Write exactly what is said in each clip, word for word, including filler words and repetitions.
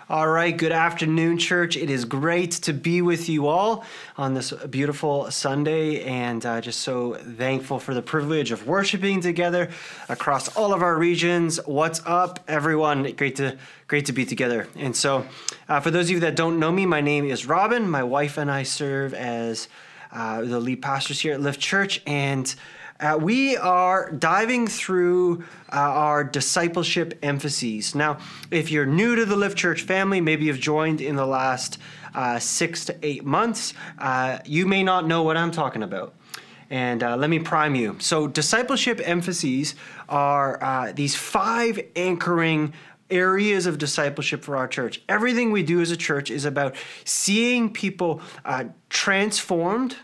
All right, good afternoon, church. It is great to be with you all on this beautiful Sunday, and uh, just so thankful for the privilege of worshiping together across all of our regions. What's up, everyone? Great to great to be together. And so, uh, for those of you that don't know me, my name is Robin. My wife and I serve as uh, the lead pastors here at Lift Church, and Uh, we are diving through uh, our discipleship emphases. Now, if you're new to the Lift Church family, maybe you've joined in the last uh, six to eight months, uh, you may not know what I'm talking about. And uh, let me prime you. So discipleship emphases are uh, these five anchoring areas of discipleship for our church. Everything we do as a church is about seeing people uh, transformed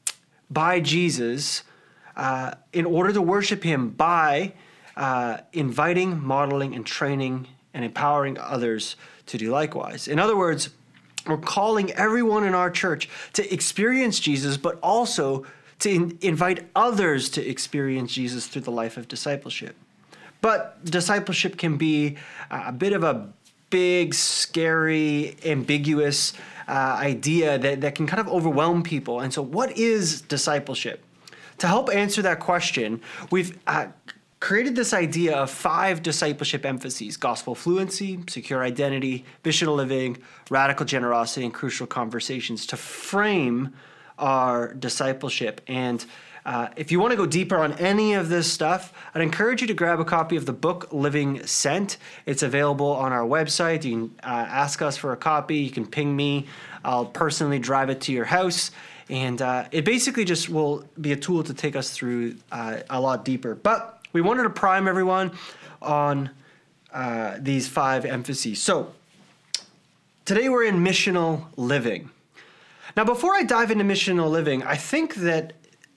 by Jesus Uh, in order to worship him by uh, inviting, modeling, and training and empowering others to do likewise. In other words, we're calling everyone in our church to experience Jesus, but also to in- invite others to experience Jesus through the life of discipleship. But discipleship can be a bit of a big, scary, ambiguous uh, idea that, that can kind of overwhelm people. And so what is discipleship? To help answer that question, we've uh, created this idea of five discipleship emphases: gospel fluency, secure identity, missional living, radical generosity, and crucial conversations to frame our discipleship. And uh, if you want to go deeper on any of this stuff, I'd encourage you to grab a copy of the book Living Sent. It's available on our website. You can uh, ask us for a copy. You can ping me. I'll personally drive it to your house. And uh, it basically just will be a tool to take us through uh, a lot deeper. But we wanted to prime everyone on uh, these five emphases. So today we're in missional living. Now, before I dive into missional living, I think that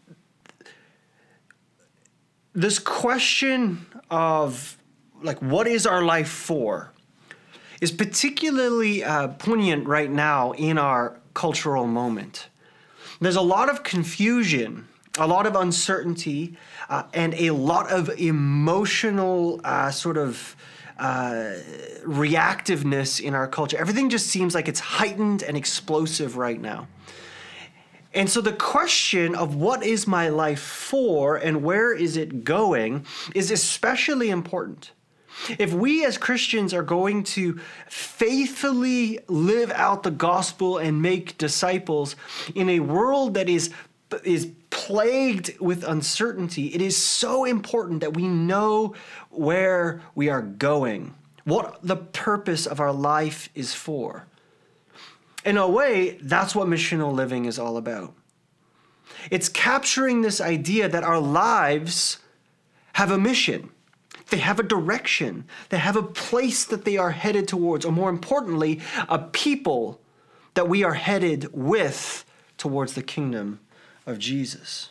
this question of, like, what is our life for is particularly uh, poignant right now in our cultural moment. There's a lot of confusion, a lot of uncertainty, uh, and a lot of emotional uh, sort of uh, reactiveness in our culture. Everything just seems like it's heightened and explosive right now. And so the question of what is my life for and where is it going is especially important. If we as Christians are going to faithfully live out the gospel and make disciples in a world that is, is plagued with uncertainty, it is so important that we know where we are going, what the purpose of our life is for. In a way, that's what missional living is all about. It's capturing this idea that our lives have a mission. They have a direction. They have a place that they are headed towards, or more importantly, a people that we are headed with towards the kingdom of Jesus.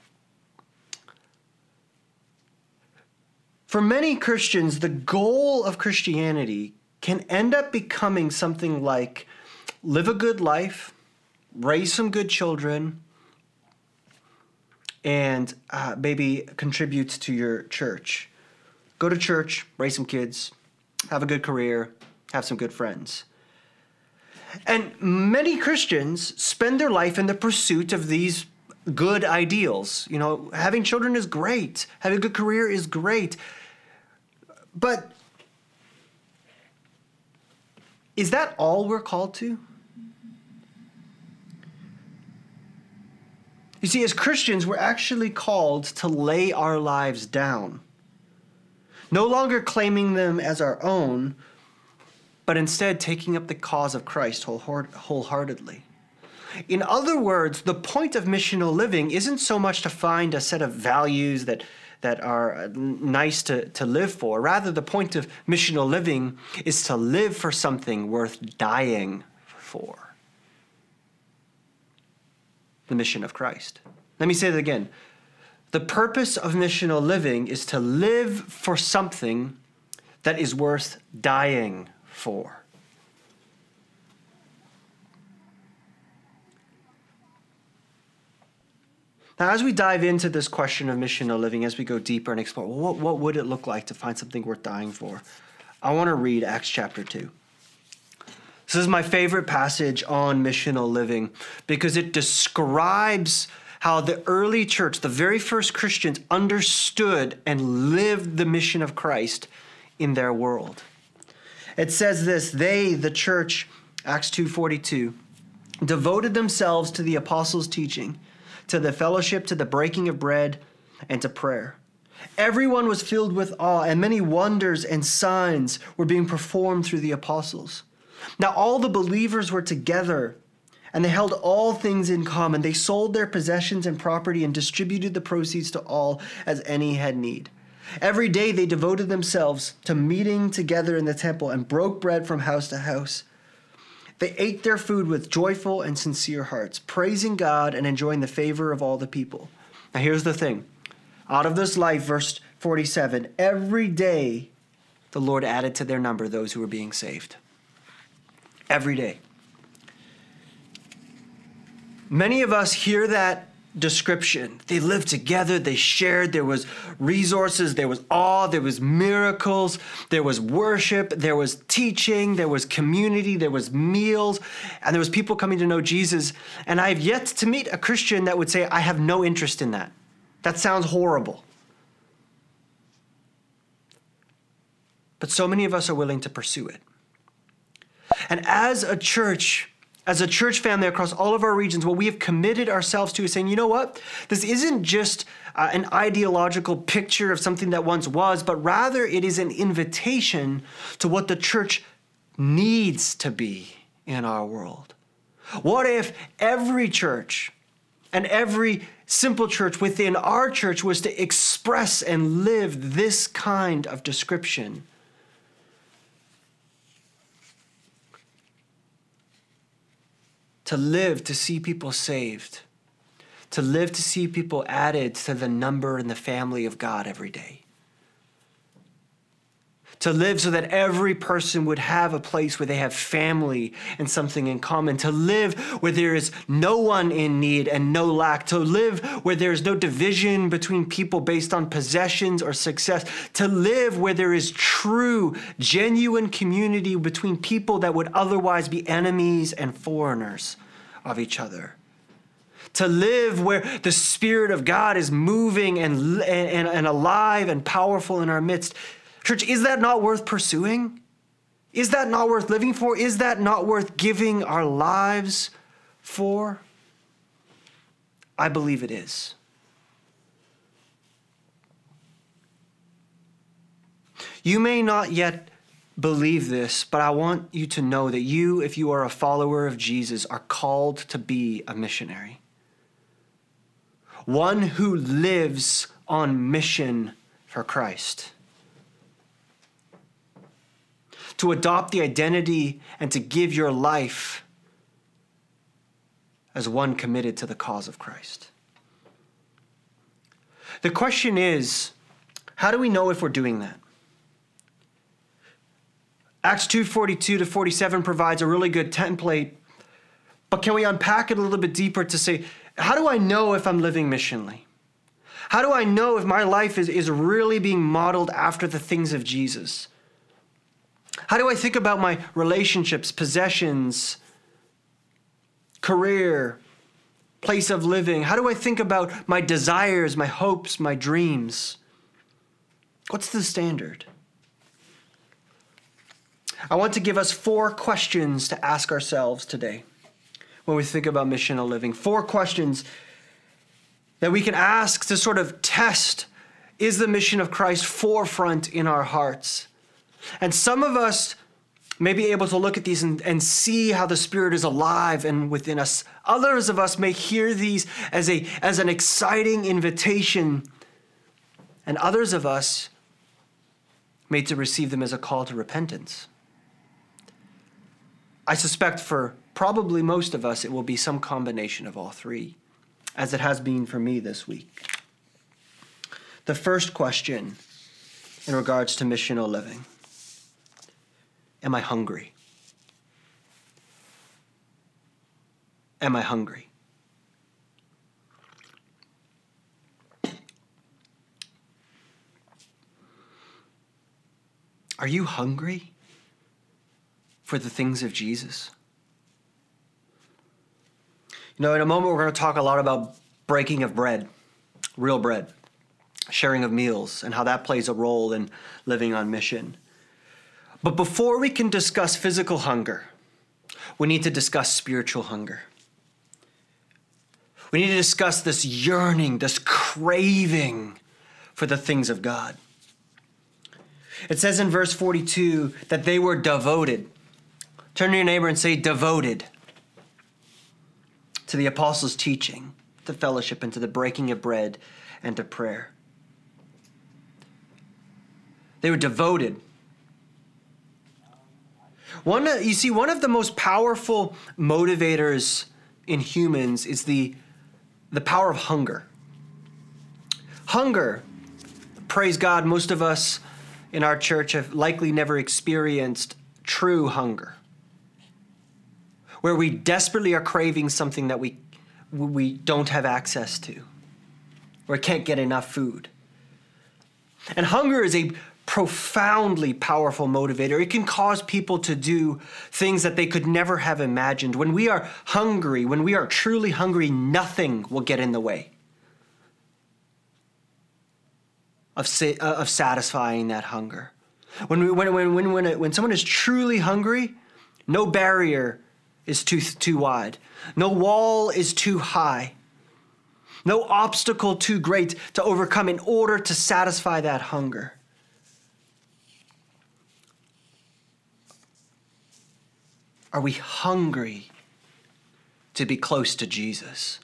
For many Christians, the goal of Christianity can end up becoming something like live a good life, raise some good children, and uh, maybe contribute to your church. Go to church, raise some kids, have a good career, have some good friends. And many Christians spend their life in the pursuit of these good ideals. You know, having children is great. Having a good career is great. But is that all we're called to? You see, as Christians, we're actually called to lay our lives down. No longer claiming them as our own, but instead taking up the cause of Christ wholeheartedly. In other words, the point of missional living isn't so much to find a set of values that, that are nice to, to live for. Rather, the point of missional living is to live for something worth dying for. The mission of Christ. Let me say that again. The purpose of missional living is to live for something that is worth dying for. Now, as we dive into this question of missional living, as we go deeper and explore, well, what, what would it look like to find something worth dying for? I want to read Acts chapter two. This is my favorite passage on missional living because it describes how the early church, the very first Christians, understood and lived the mission of Christ in their world. It says this: they, the church, Acts two forty-two, devoted themselves to the apostles' teaching, to the fellowship, to the breaking of bread, and to prayer. Everyone was filled with awe, and many wonders and signs were being performed through the apostles. Now all the believers were together, and they held all things in common. They sold their possessions and property and distributed the proceeds to all as any had need. Every day they devoted themselves to meeting together in the temple and broke bread from house to house. They ate their food with joyful and sincere hearts, praising God and enjoying the favor of all the people. Now here's the thing. Out of this life, verse forty-seven, every day the Lord added to their number those who were being saved. Every day. Many of us hear that description. They lived together, they shared, there was resources, there was awe, there was miracles, there was worship, there was teaching, there was community, there was meals, and there was people coming to know Jesus. And I have yet to meet a Christian that would say, I have no interest in that. That sounds horrible. But so many of us are willing to pursue it. And as a church, as a church family across all of our regions, what we have committed ourselves to is saying, you know what? This isn't just uh, an ideological picture of something that once was, but rather it is an invitation to what the church needs to be in our world. What if every church and every simple church within our church was to express and live this kind of description? To live to see people saved, to live to see people added to the number and the family of God every day. To live so that every person would have a place where they have family and something in common. To live where there is no one in need and no lack. To live where there is no division between people based on possessions or success. To live where there is true, genuine community between people that would otherwise be enemies and foreigners of each other. To live where the Spirit of God is moving and, and, and alive and powerful in our midst. Church, is that not worth pursuing? Is that not worth living for? Is that not worth giving our lives for? I believe it is. You may not yet believe this, but I want you to know that you, if you are a follower of Jesus, are called to be a missionary. One who lives on mission for Christ. To adopt the identity and to give your life as one committed to the cause of Christ. The question is, how do we know if we're doing that? Acts two forty-two to forty-seven provides a really good template, but can we unpack it a little bit deeper to say, how do I know if I'm living missionally? How do I know if my life is, is really being modeled after the things of Jesus? How do I think about my relationships, possessions, career, place of living? How do I think about my desires, my hopes, my dreams? What's the standard? I want to give us four questions to ask ourselves today when we think about missional living. Four questions that we can ask to sort of test, is the mission of Christ forefront in our hearts? And some of us may be able to look at these and, and see how the Spirit is alive and within us. Others of us may hear these as a as an exciting invitation, and others of us may to receive them as a call to repentance. I suspect for probably most of us, it will be some combination of all three, as it has been for me this week. The first question in regards to missional living: am I hungry? Am I hungry? Are you hungry for the things of Jesus? You know, in a moment, we're going to talk a lot about breaking of bread, real bread, sharing of meals, and how that plays a role in living on mission. But before we can discuss physical hunger, we need to discuss spiritual hunger. We need to discuss this yearning, this craving for the things of God. It says in verse forty-two that they were devoted. Turn to your neighbor and say, devoted to the apostles' teaching, to fellowship, and to the breaking of bread, and to prayer. They were devoted. One, you see, one of the most powerful motivators in humans is the, the power of hunger. Hunger, praise God, most of us in our church have likely never experienced true hunger, where we desperately are craving something that we, we don't have access to, or can't get enough food. And hunger is a profoundly powerful motivator. It can cause people to do things that they could never have imagined. When we are hungry, when we are truly hungry, nothing will get in the way of sa- of satisfying that hunger. When we, when when when when, when someone is truly hungry, no barrier is too too wide, no wall is too high, no obstacle too great to overcome in order to satisfy that hunger. Are we hungry to be close to Jesus?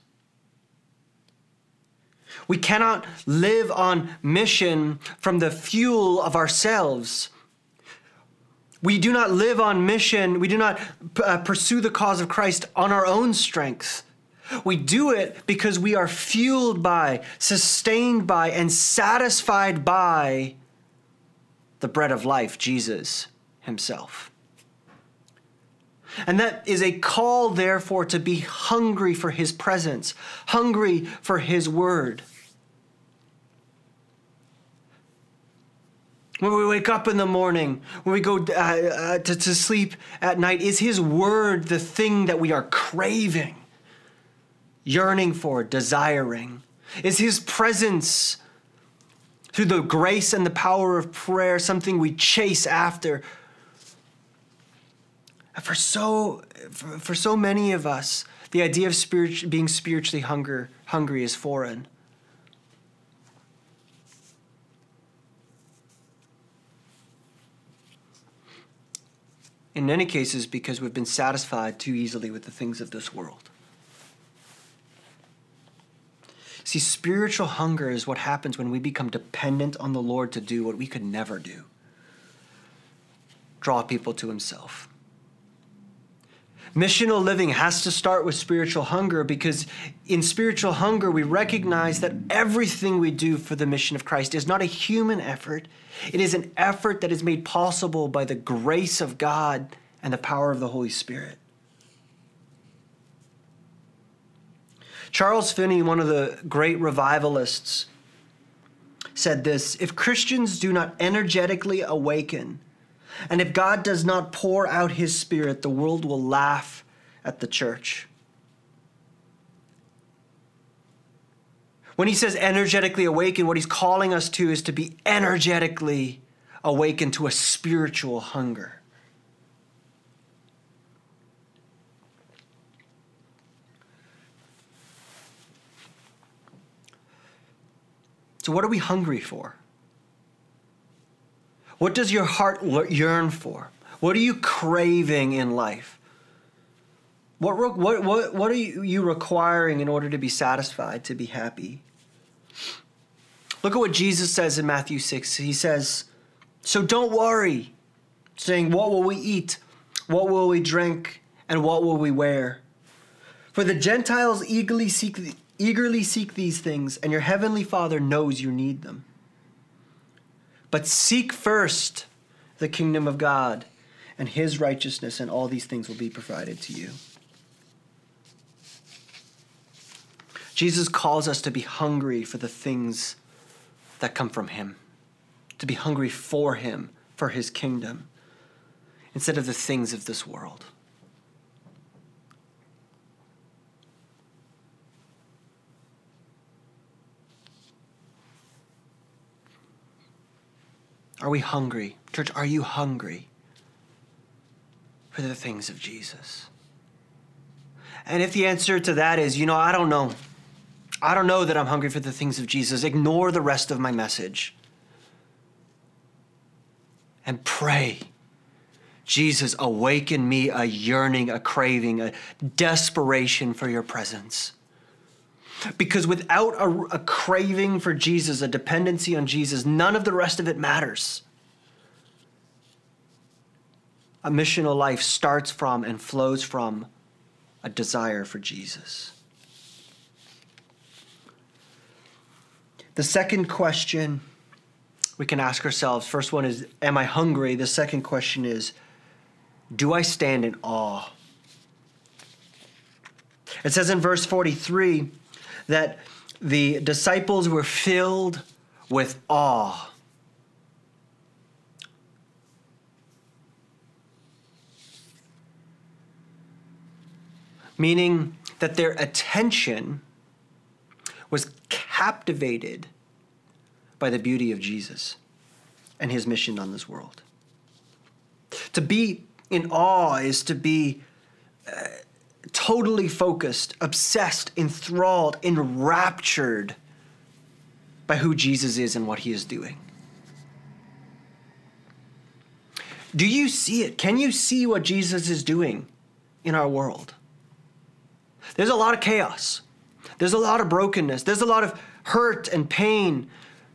We cannot live on mission from the fuel of ourselves. We do not live on mission. We do not uh, pursue the cause of Christ on our own strength. We do it because we are fueled by, sustained by, and satisfied by the bread of life, Jesus himself. And that is a call, therefore, to be hungry for his presence, hungry for his word. When we wake up in the morning, when we go uh, uh, to, to sleep at night, is his word the thing that we are craving, yearning for, desiring? Is his presence, through the grace and the power of prayer, something we chase after? For so, for, for so many of us, the idea of spirit, being spiritually hunger, hungry is foreign. In many cases, because we've been satisfied too easily with the things of this world. See, spiritual hunger is what happens when we become dependent on the Lord to do what we could never do. Draw people to himself. Missional living has to start with spiritual hunger, because in spiritual hunger, we recognize that everything we do for the mission of Christ is not a human effort. It is an effort that is made possible by the grace of God and the power of the Holy Spirit. Charles Finney, one of the great revivalists, said this: if Christians do not energetically awaken, and if God does not pour out his Spirit, the world will laugh at the church. When he says energetically awaken, what he's calling us to is to be energetically awakened to a spiritual hunger. So what are we hungry for? What does your heart yearn for? What are you craving in life? What, what, what, what are you requiring in order to be satisfied, to be happy? Look at what Jesus says in Matthew six. He says, so don't worry, saying, what will we eat? What will we drink? And what will we wear? For the Gentiles eagerly seek, eagerly seek these things, and your heavenly Father knows you need them. But seek first the kingdom of God and his righteousness, and all these things will be provided to you. Jesus calls us to be hungry for the things that come from him, to be hungry for him, for his kingdom. instead of the things of this world? Are we hungry? Church, are you hungry for the things of Jesus? And if the answer to that is, you know, I don't know. I don't know that I'm hungry for the things of Jesus, ignore the rest of my message. And pray, Jesus, awaken me a yearning, a craving, a desperation for your presence. Because without a, a craving for Jesus, a dependency on Jesus, none of the rest of it matters. A missional life starts from and flows from a desire for Jesus. The second question we can ask ourselves, first one is, am I hungry? The second question is, do I stand in awe? It says in verse forty-three that the disciples were filled with awe. Meaning that their attention was captivated by the beauty of Jesus and his mission on this world. To be in awe is to be uh, totally focused, obsessed, enthralled, enraptured by who Jesus is and what he is doing. Do you see it? Can you see what Jesus is doing in our world? There's a lot of chaos. There's a lot of brokenness. There's a lot of hurt and pain.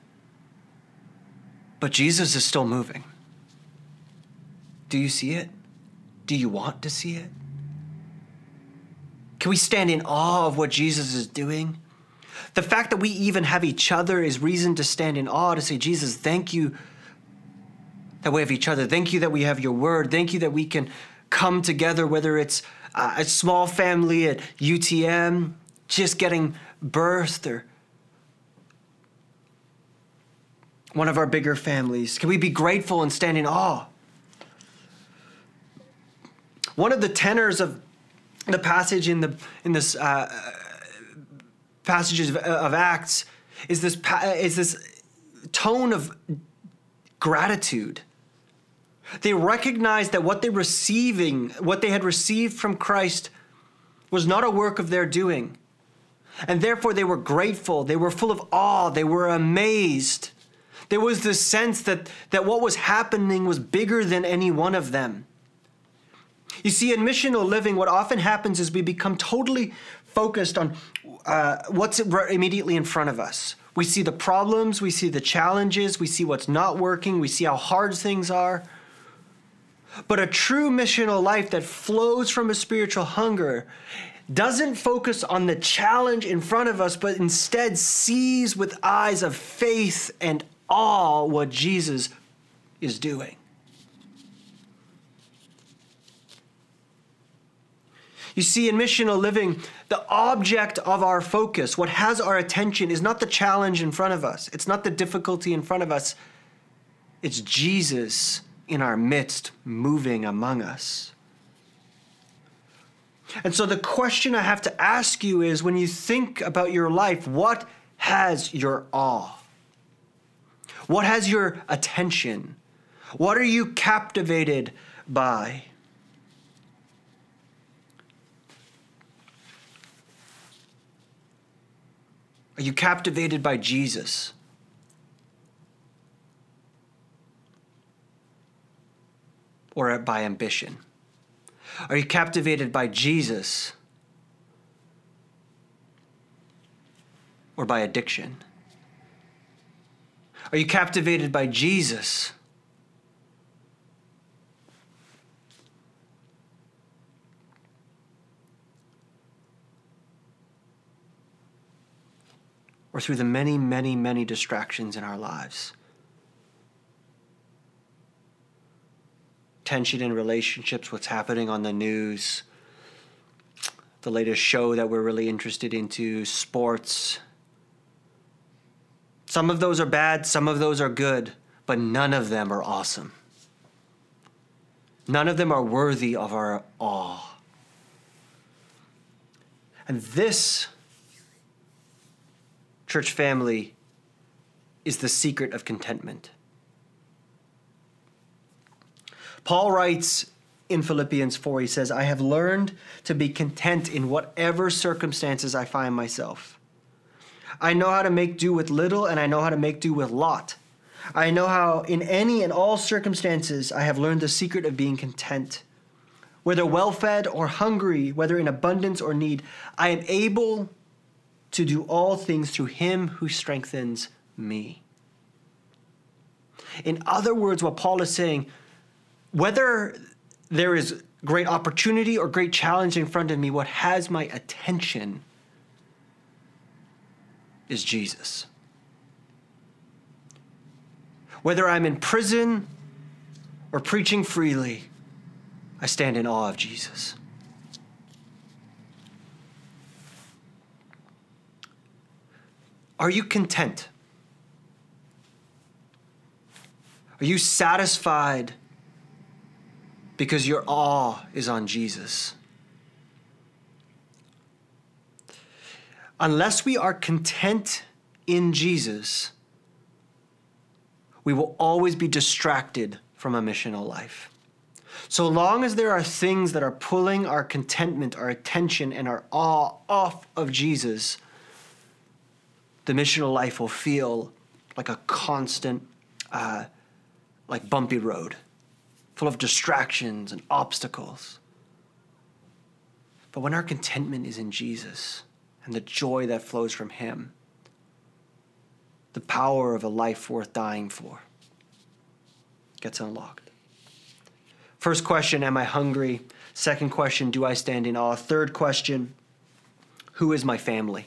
But Jesus is still moving. Do you see it? Do you want to see it? Can we stand in awe of what Jesus is doing? The fact that we even have each other is reason to stand in awe, to say, Jesus, thank you that we have each other. Thank you that we have your word. Thank you that we can come together, whether it's a small family at U T M, just getting birthed, or one of our bigger families. Can we be grateful and stand in awe? One of the tenors of the passage in the in this uh, passages of, of Acts is this is this tone of gratitude. They recognized that what they receiving, what they had received from Christ, was not a work of their doing, and therefore they were grateful. They were full of awe. They were amazed. There was this sense that that what was happening was bigger than any one of them. You see, in missional living, what often happens is we become totally focused on uh, what's immediately in front of us. We see the problems, we see the challenges, we see what's not working, we see how hard things are. But a true missional life that flows from a spiritual hunger doesn't focus on the challenge in front of us, but instead sees with eyes of faith and awe what Jesus is doing. You see, in missional living, the object of our focus, what has our attention, is not the challenge in front of us. It's not the difficulty in front of us. It's Jesus in our midst, moving among us. And so the question I have to ask you is, when you think about your life, what has your awe? What has your attention? What are you captivated by? Are you captivated by Jesus? Or by ambition? Are you captivated by Jesus? Or by addiction? Are you captivated by Jesus? Or through the many, many, many distractions in our lives? Tension in relationships, what's happening on the news, the latest show that we're really interested into, sports. Some of those are bad, some of those are good, but none of them are awesome. None of them are worthy of our awe. And this, church family, is the secret of contentment. Paul writes in Philippians four, he says, I have learned to be content in whatever circumstances I find myself. I know how to make do with little, and I know how to make do with lot. I know how in any and all circumstances I have learned the secret of being content. Whether well-fed or hungry, whether in abundance or need, I am able to do all things through him who strengthens me. In other words, what Paul is saying, whether there is great opportunity or great challenge in front of me, what has my attention is Jesus. Whether I'm in prison or preaching freely, I stand in awe of Jesus. Are you content? Are you satisfied because your awe is on Jesus? Unless we are content in Jesus, we will always be distracted from a missional life. So long as there are things that are pulling our contentment, our attention, and our awe off of Jesus, the missional life will feel like a constant, uh, like bumpy road, full of distractions and obstacles. But when our contentment is in Jesus and the joy that flows from him, the power of a life worth dying for gets unlocked. First question, am I hungry? Second question, do I stand in awe? Third question, who is my family?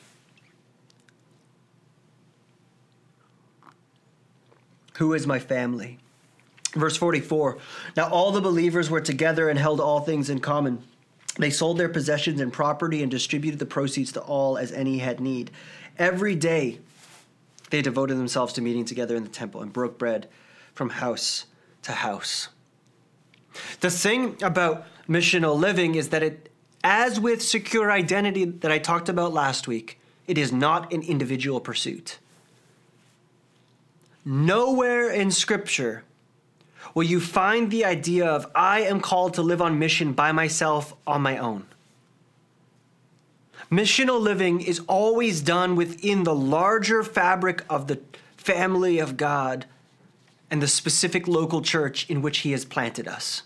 Who is my family? Verse forty-four, now all the believers were together and held all things in common. They sold their possessions and property and distributed the proceeds to all as any had need. Every day they devoted themselves to meeting together in the temple and broke bread from house to house. The thing about missional living is that it, as with secure identity that I talked about last week, it is not an individual pursuit. Nowhere in Scripture will you find the idea of I am called to live on mission by myself on my own. Missional living is always done within the larger fabric of the family of God and the specific local church in which he has planted us.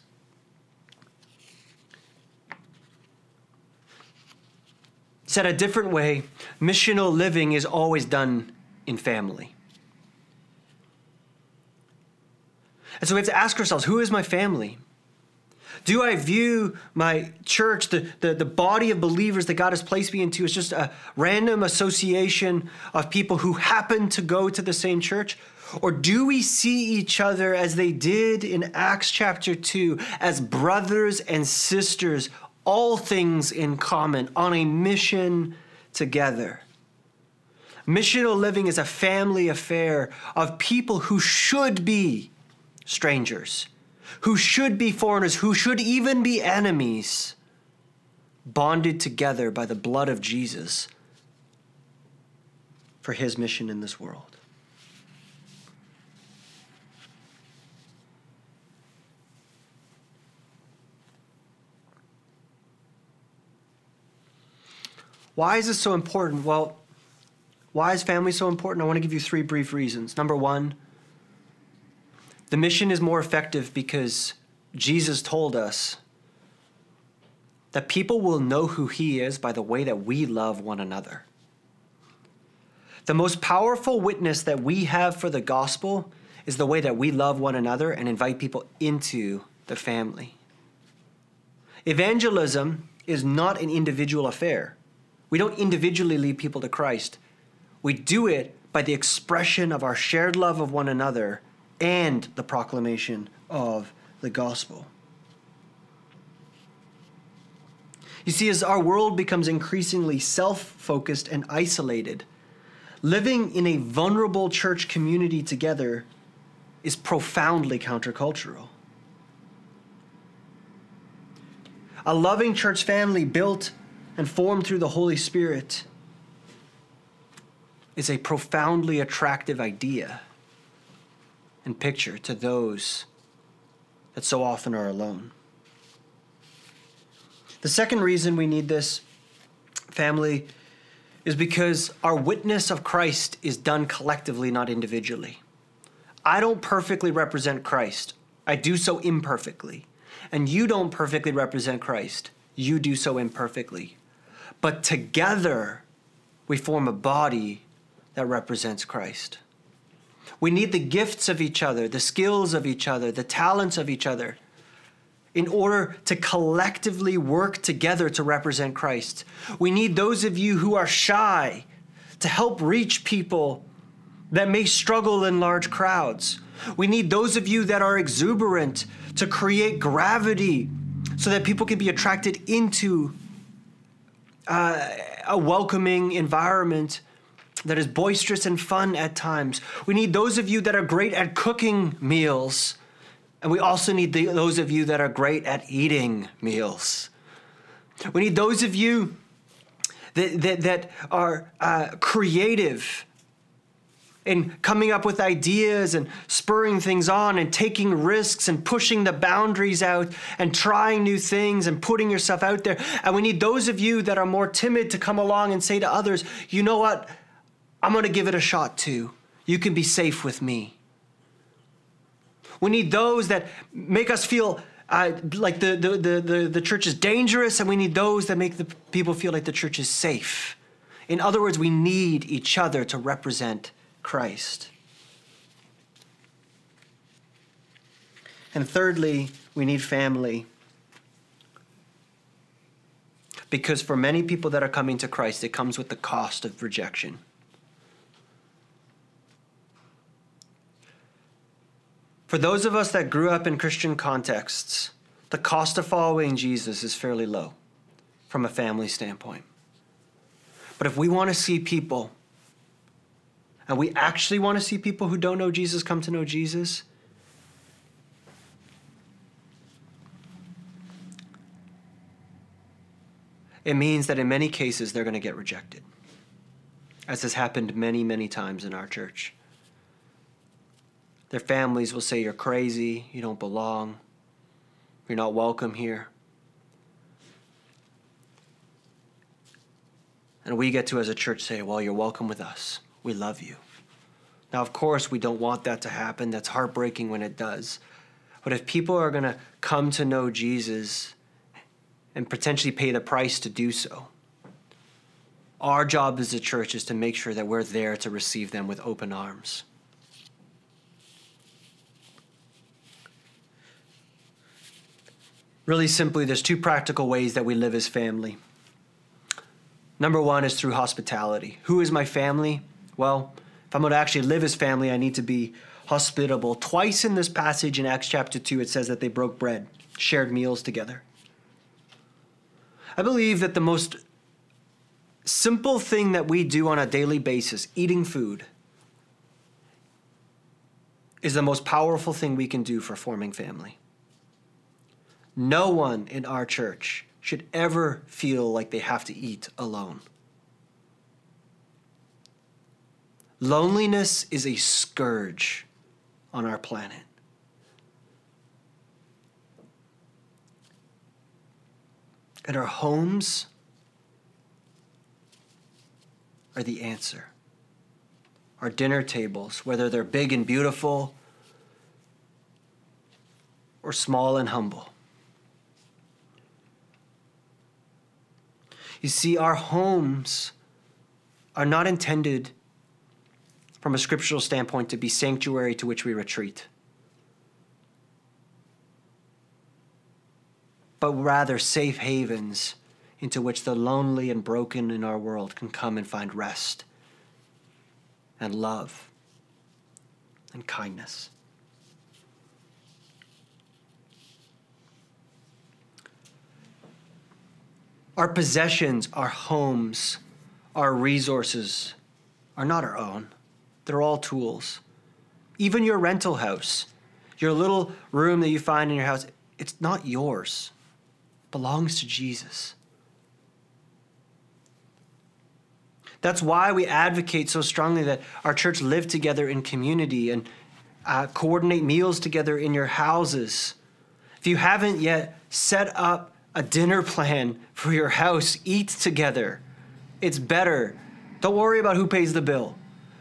Said a different way, missional living is always done in family. And so we have to ask ourselves, who is my family? Do I view my church, the, the, the body of believers that God has placed me into, as just a random association of people who happen to go to the same church? Or do we see each other as they did in Acts chapter two, as brothers and sisters, all things in common, on a mission together? Missional living is a family affair of people who should be strangers, who should be foreigners, who should even be enemies, bonded together by the blood of Jesus for his mission in this world. Why is this so important? Well, why is family so important? I want to give you three brief reasons. Number one, the mission is more effective because Jesus told us that people will know who he is by the way that we love one another. The most powerful witness that we have for the gospel is the way that we love one another and invite people into the family. Evangelism is not an individual affair. We don't individually lead people to Christ. We do it by the expression of our shared love of one another and the proclamation of the gospel. You see, as our world becomes increasingly self-focused and isolated, living in a vulnerable church community together is profoundly countercultural. A loving church family built and formed through the Holy Spirit is a profoundly attractive idea and picture to those that so often are alone. The second reason we need this family is because our witness of Christ is done collectively, not individually. I don't perfectly represent Christ. I do so imperfectly. And you don't perfectly represent Christ. You do so imperfectly. But together, we form a body that represents Christ. We need the gifts of each other, the skills of each other, the talents of each other, in order to collectively work together to represent Christ. We need those of you who are shy to help reach people that may struggle in large crowds. We need those of you that are exuberant to create gravity so that people can be attracted into uh, a welcoming environment that is boisterous and fun at times. We need those of you that are great at cooking meals. And we also need the, those of you that are great at eating meals. We need those of you that, that, that are uh, creative in coming up with ideas and spurring things on and taking risks and pushing the boundaries out and trying new things and putting yourself out there. And we need those of you that are more timid to come along and say to others, you know what? I'm going to give it a shot too. You can be safe with me. We need those that make us feel uh, like the, the, the, the, the church is dangerous, and we need those that make the people feel like the church is safe. In other words, we need each other to represent Christ. And thirdly, we need family. Because for many people that are coming to Christ, it comes with the cost of rejection. For those of us that grew up in Christian contexts, the cost of following Jesus is fairly low from a family standpoint. But if we want to see people, and we actually want to see people who don't know Jesus come to know Jesus, it means that in many cases they're going to get rejected, as has happened many, many times in our church. Their families will say, you're crazy, you don't belong, you're not welcome here. And we get to, as a church, say, well, you're welcome with us. We love you. Now, of course, we don't want that to happen. That's heartbreaking when it does. But if people are going to come to know Jesus and potentially pay the price to do so, our job as a church is to make sure that we're there to receive them with open arms. Really simply, there's two practical ways that we live as family. Number one is through hospitality. Who is my family? Well, if I'm going to actually live as family, I need to be hospitable. Twice in this passage in Acts chapter two, it says that they broke bread, shared meals together. I believe that the most simple thing that we do on a daily basis, eating food, is the most powerful thing we can do for forming family. No one in our church should ever feel like they have to eat alone. Loneliness is a scourge on our planet. And our homes are the answer. Our dinner tables, whether they're big and beautiful or small and humble. You see, our homes are not intended from a scriptural standpoint to be sanctuary to which we retreat, but rather safe havens into which the lonely and broken in our world can come and find rest and love and kindness. Our possessions, our homes, our resources are not our own. They're all tools. Even your rental house, your little room that you find in your house, it's not yours. belongs to Jesus. That's why we advocate so strongly that our church live together in community and uh, coordinate meals together in your houses. If you haven't yet set up a dinner plan for your house, eat together. It's better. Don't worry about who pays the bill.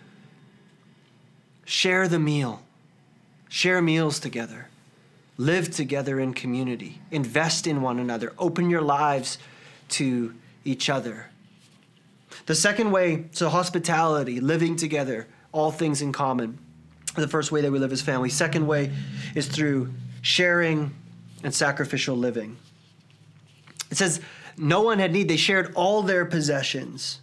Share the meal. Share meals together. Live together in community. Invest in one another. Open your lives to each other. The second way, so hospitality, living together, all things in common. The first way that we live as family. Second way is through sharing and sacrificial living. It says, no one had need. They shared all their possessions.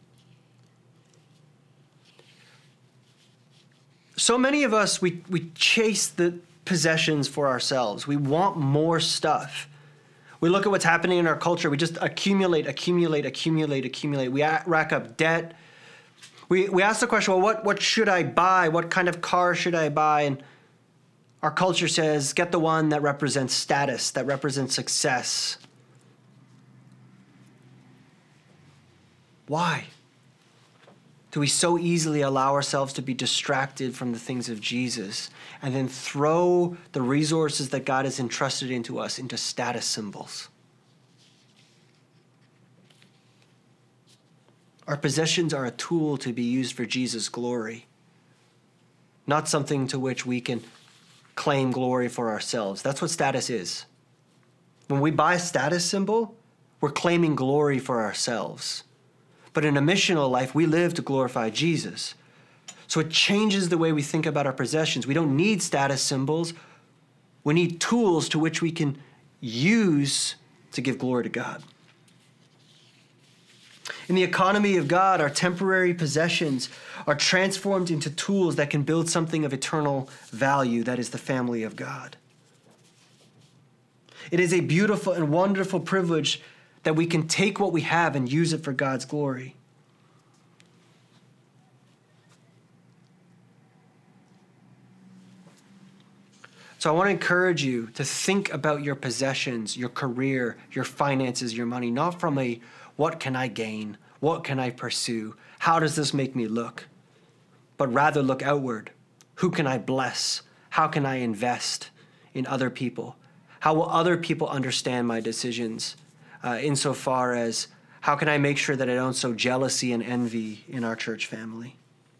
So many of us, we, we chase the possessions for ourselves. We want more stuff. We look at what's happening in our culture. We just accumulate, accumulate, accumulate, accumulate. We rack up debt. We we ask the question, well, what, what should I buy? What kind of car should I buy? And our culture says, get the one that represents status, that represents success. Why do we so easily allow ourselves to be distracted from the things of Jesus and then throw the resources that God has entrusted into us into status symbols? Our possessions are a tool to be used for Jesus' glory, not something to which we can claim glory for ourselves. That's what status is. When we buy a status symbol, we're claiming glory for ourselves. But in a missional life, we live to glorify Jesus. So it changes the way we think about our possessions. We don't need status symbols. We need tools to which we can use to give glory to God. In the economy of God, our temporary possessions are transformed into tools that can build something of eternal value, that is the family of God. It is a beautiful and wonderful privilege that we can take what we have and use it for God's glory. So I want to encourage you to think about your possessions, your career, your finances, your money, not from a what can I gain? What can I pursue? How does this make me look? But rather look outward. Who can I bless? How can I invest in other people? How will other people understand my decisions? Uh, insofar as how can I make sure that I don't sow jealousy and envy in our church family?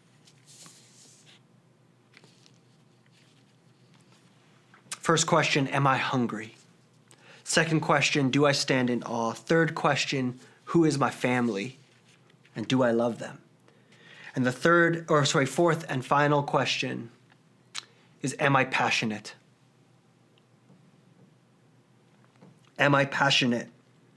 First question, am I hungry? Second question, do I stand in awe? Third question, who is my family? And do I love them? And the third, or sorry, fourth and final question is, am I passionate? Am I passionate?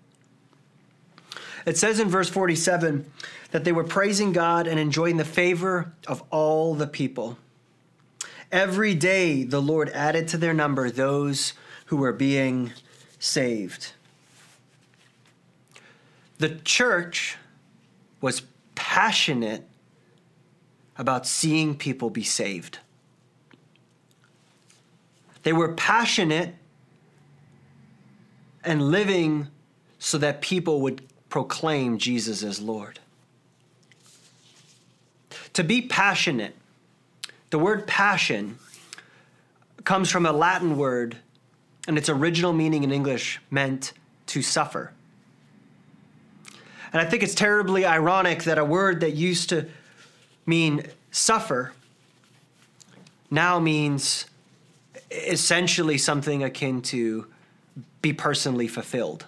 It says in verse forty-seven that they were praising God and enjoying the favor of all the people. Every day the Lord added to their number those who were being saved. The church was passionate about seeing people be saved. They were passionate and living so that people would proclaim Jesus as Lord. To be passionate, the word passion comes from a Latin word, and its original meaning in English meant to suffer. And I think it's terribly ironic that a word that used to mean suffer now means essentially something akin to be personally fulfilled.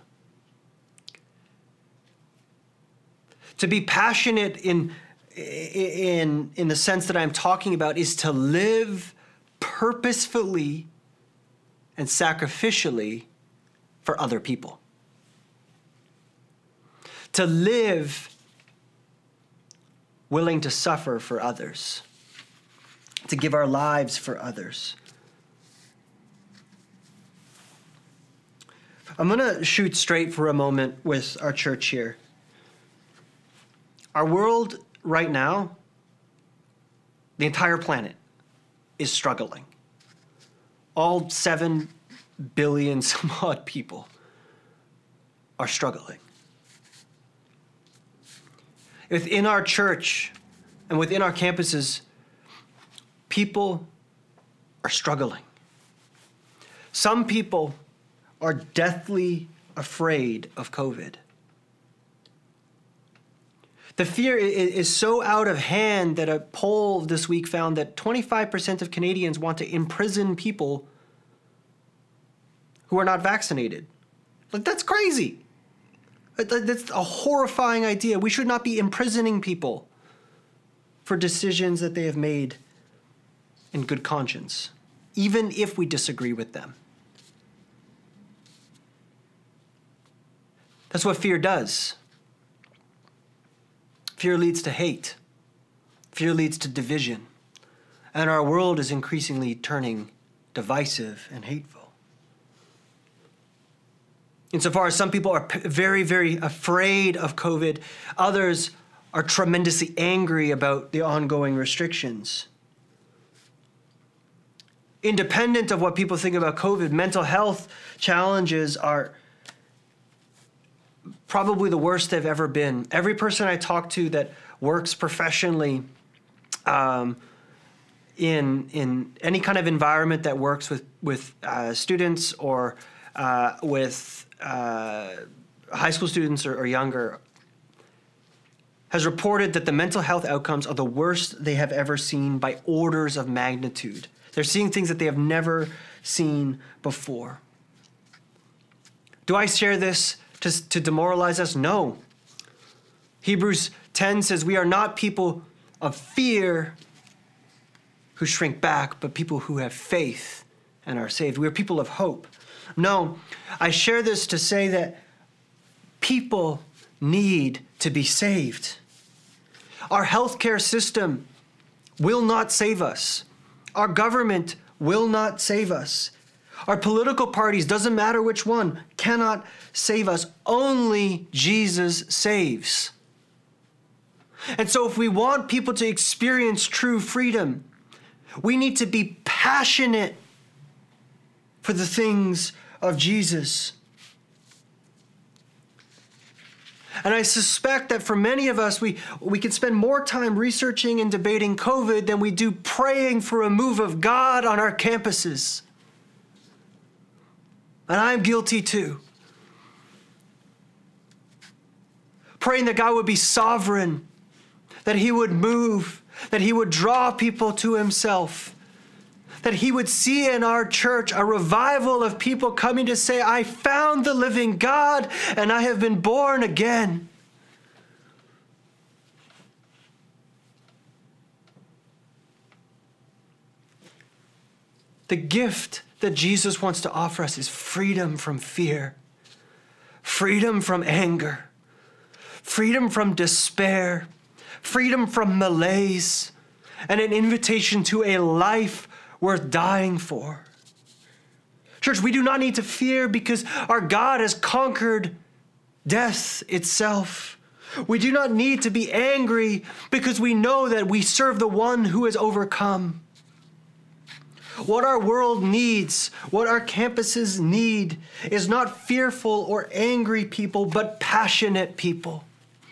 To be passionate in, in, in the sense that I'm talking about is to live purposefully and sacrificially for other people. To live willing to suffer for others. To give our lives for others. I'm going to shoot straight for a moment with our church here. Our world right now, the entire planet, is struggling. All seven billion some odd people are struggling. Within our church and within our campuses, people are struggling. Some people are deathly afraid of COVID. The fear is so out of hand that a poll this week found that twenty-five percent of Canadians want to imprison people who are not vaccinated. Like, that's crazy. That's a horrifying idea. We should not be imprisoning people for decisions that they have made in good conscience, even if we disagree with them. That's what fear does. Fear leads to hate. Fear leads to division. And our world is increasingly turning divisive and hateful. Insofar as some people are very, very afraid of COVID, others are tremendously angry about the ongoing restrictions. Independent of what people think about COVID, mental health challenges are probably the worst they've ever been. Every person I talk to that works professionally um, in in any kind of environment that works with with uh, students or uh, with uh, high school students or, or younger has reported that the mental health outcomes are the worst they have ever seen by orders of magnitude. They're seeing things that they have never seen before. Do I share this to, to demoralize us? No. Hebrews ten says we are not people of fear who shrink back, but people who have faith and are saved. We are people of hope. No, I share this to say that people need to be saved. Our healthcare system will not save us. Our government will not save us. Our political parties, doesn't matter which one, cannot save us. Only Jesus saves. And so if we want people to experience true freedom, we need to be passionate for the things of Jesus. And I suspect that for many of us, we, we can spend more time researching and debating COVID than we do praying for a move of God on our campuses. And I'm guilty too. Praying that God would be sovereign, that he would move, that he would draw people to himself, that he would see in our church a revival of people coming to say, I found the living God and I have been born again. The gift that Jesus wants to offer us is freedom from fear, freedom from anger, freedom from despair, freedom from malaise, and an invitation to a life worth dying for. Church, we do not need to fear because our God has conquered death itself. We do not need to be angry because we know that we serve the one who has overcome. What our world needs, what our campuses need, is not fearful or angry people, but passionate people.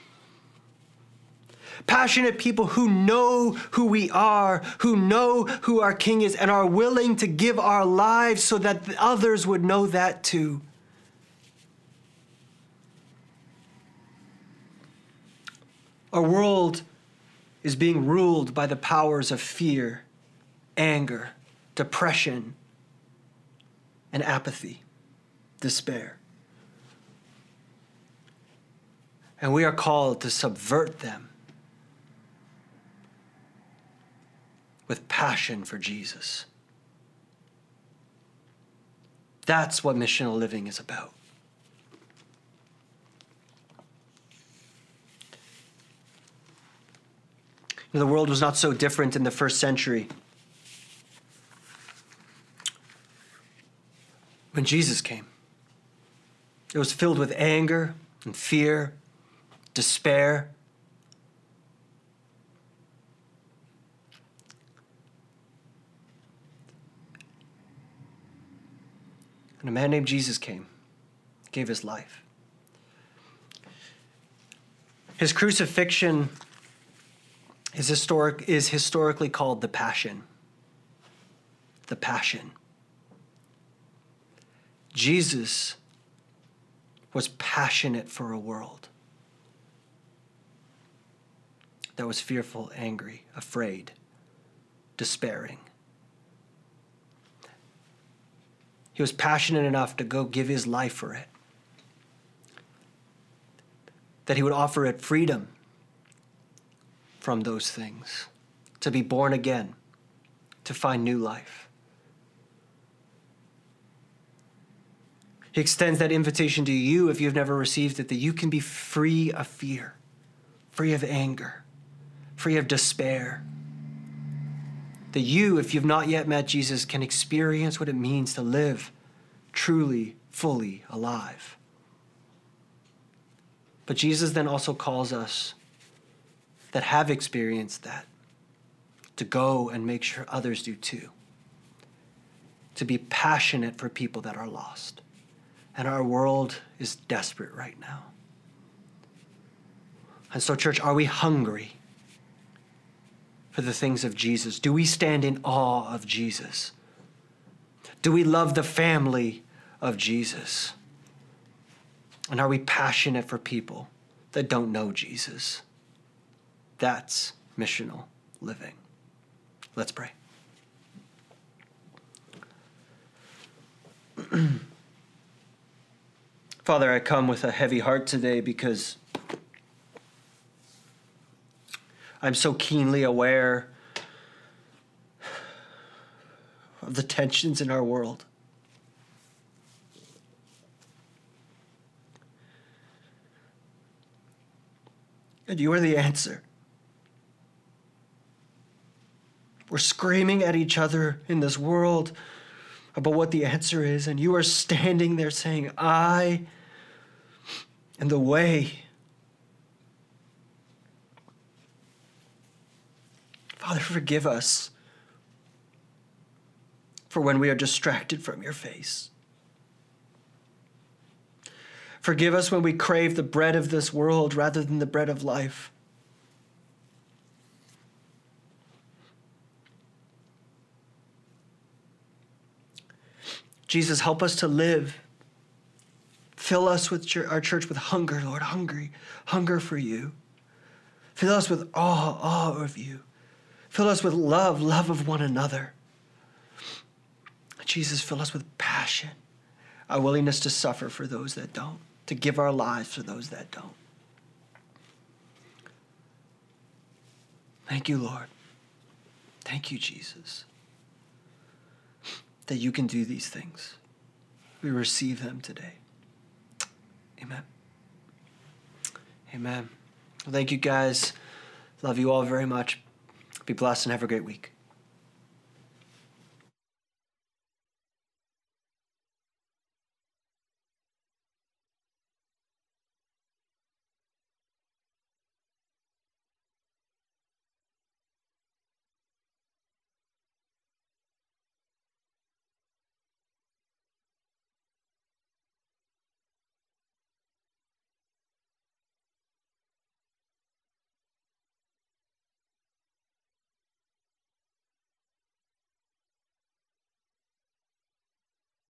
Passionate people who know who we are, who know who our King is, and are willing to give our lives so that others would know that too. Our world is being ruled by the powers of fear, anger, depression, and apathy, despair. And we are called to subvert them with passion for Jesus. That's what missional living is about. The world was not so different in the first century. When Jesus came, it was filled with anger and fear, despair. And a man named Jesus came, gave his life. His crucifixion is historic is historically called the Passion. The Passion. Jesus was passionate for a world that was fearful, angry, afraid, despairing. He was passionate enough to go give his life for it. That he would offer it freedom from those things, to be born again, to find new life. He extends that invitation to you if you've never received it, that you can be free of fear, free of anger, free of despair. That you, if you've not yet met Jesus, can experience what it means to live truly, fully alive. But Jesus then also calls us that have experienced that to go and make sure others do too. To be passionate for people that are lost. And our world is desperate right now. And so, church, are we hungry for the things of Jesus? Do we stand in awe of Jesus? Do we love the family of Jesus? And are we passionate for people that don't know Jesus? That's missional living. Let's pray. Father, I come with a heavy heart today because I'm so keenly aware of the tensions in our world. And you are the answer. We're screaming at each other in this world about what the answer is, and you are standing there saying, I am the way. Father, forgive us for when we are distracted from your face. Forgive us when we crave the bread of this world rather than the bread of life. Jesus, help us to live. Fill us with your, our church with hunger, Lord, hungry, hunger for you. Fill us with awe, awe of you. Fill us with love, love of one another. Jesus, fill us with passion, a willingness to suffer for those that don't, to give our lives for those that don't. Thank you, Lord. Thank you, Jesus, that you can do these things. We receive them today. Amen. Amen. Well, thank you, guys. Love you all very much. Be blessed and have a great week.